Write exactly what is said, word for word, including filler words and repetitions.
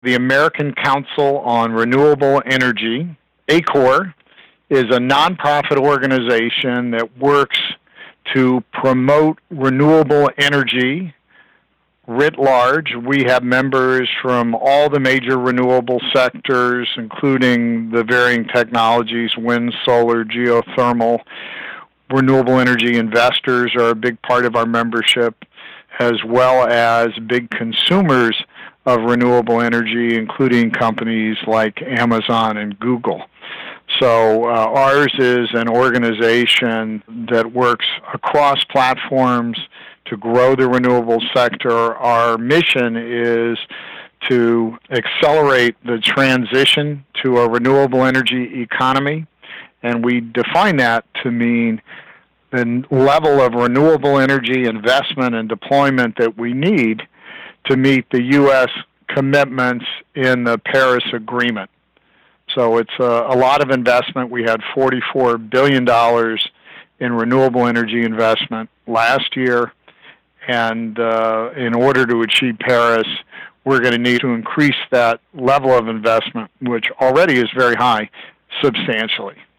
The American Council on Renewable Energy, ACORE, is a nonprofit organization that works to promote renewable energy writ large. We have members from all the major renewable sectors, including the varying technologies, wind, solar, geothermal. Renewable energy investors are a big part of our membership, as well as big consumers of renewable energy, including companies like Amazon and Google. So uh, ours is an organization that works across platforms to grow the renewable sector. Our mission is to accelerate the transition to a renewable energy economy, and we define that to mean the level of renewable energy investment and deployment that we need to meet the U S commitments in the Paris Agreement. So it's a, a lot of investment. We had forty-four billion dollars in renewable energy investment last year, and uh, in order to achieve Paris, we're going to need to increase that level of investment, which already is very high, substantially.